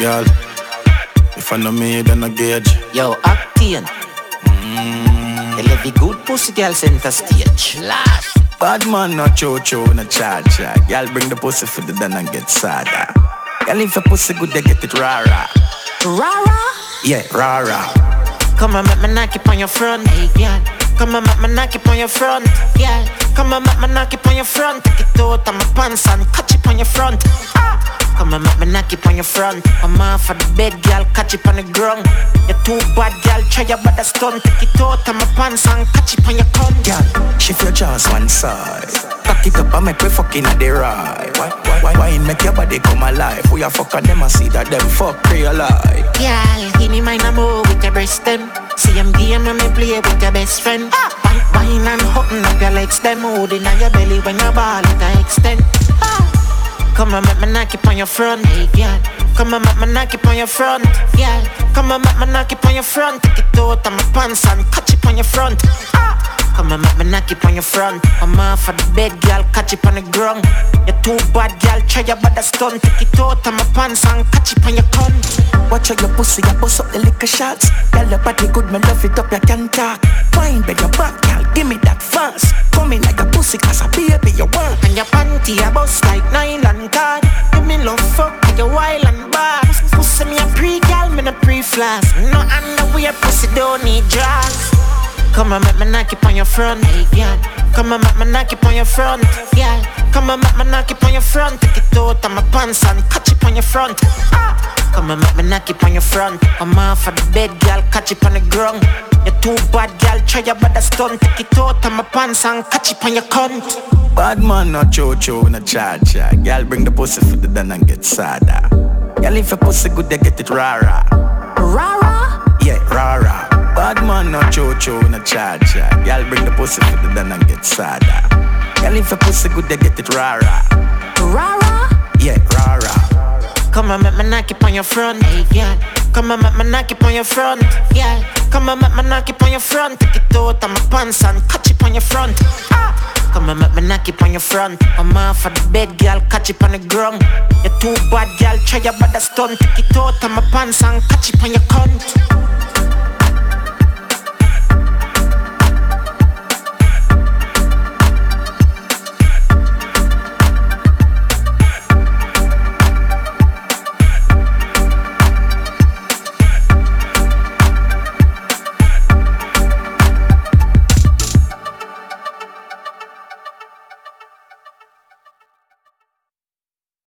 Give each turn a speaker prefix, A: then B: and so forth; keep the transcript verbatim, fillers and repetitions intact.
A: girl. If I know me, then I gauge.
B: Yo, Octane. Mm. They love the good pussy girl center stage. Last.
A: Bad man, no cho-cho, no cha-cha. Girl, bring the pussy for the den and get sada. Girl, if your pussy good, they get it rara.
B: Rara?
A: Yeah, rara.
B: Come on, make me knock it on your front, hey, girl. Come on, make me knock it on your front, yeah. Come on, make me knock it on your front. Take it out of my pants and catch it on your front. Ah. Come on, make me knock it on your front. I'm off of the bed, girl, catch it on the ground. You're too bad, girl, try your bad stunt. Take it out of my pants and catch it on your cunt.
A: Girl, shift your jaws one side. Cock it up and make me fucking at the ride. Why, why, why, why make your body come alive? We a fuck on them and see that them fuck realize.
B: Girl, give me mine and move with your breast them. See them game and me play with your best friend. Ah. Wine, wine and hooking up your legs, them holding on your belly when your ball it a extend. Ah. Come on, make me knock it on your front, hey, girl. Come on, make me knock it on your front, girl. Come on, make me knock it on your front. Take it out of my pants and catch it on your front. Ah. Come on, make me knock it on your front. I'm off of the bed, girl, catch it on the ground. You're too bad, girl, try your bad stunt. Take it out of my pants and catch it on your cunt.
A: Watch out your pussy, you bust up the liquor shots. Girl, your body good, me love it up, you can talk. Wine, beg your back, girl, give me that fast. Come in like a pussy, cause a baby you want.
B: And your panty a bust like nylon card. Give me love fuck like a wild and bar. Pussy me a pre-gal, me no pre-flash. No underwear, pussy don't need drugs. Come on, make me knock it on your front, hey, girl. Come on, make me knock it on your front, girl. Come on, make me knock it on your front. Take it out of my pants and catch it on your front. Ah. Come on, make me knock it on your front. I'm off of the bed, girl, catch it on the ground. You're too bad, girl, try your bad stunt. Take it out of my pants and catch it on your cunt.
A: Bad man, no cho-cho, no cha-cha. Girl, bring the pussy for the den and get sada. Girl, if your pussy good, they get it rara.
B: Rara?
A: Yeah, rara. Bad man, no cho-cho, no cha-cha. Girl, bring the pussy for the den and get sada. Girl, if your pussy good, they get it rara.
B: Rara?
A: Yeah, rara.
B: Come on, make me knock it on your front, hey, girl. Come on, make me knock it on your front, yeah. Come on, make me knock it on your front. Take it out of my pants and catch it on your front. Ah. Come on, make me knock it on your front. I'm off of the bed, girl, catch it on the ground. You're too bad, girl, try your bad stunt. Take it out of my pants and catch it on your cunt.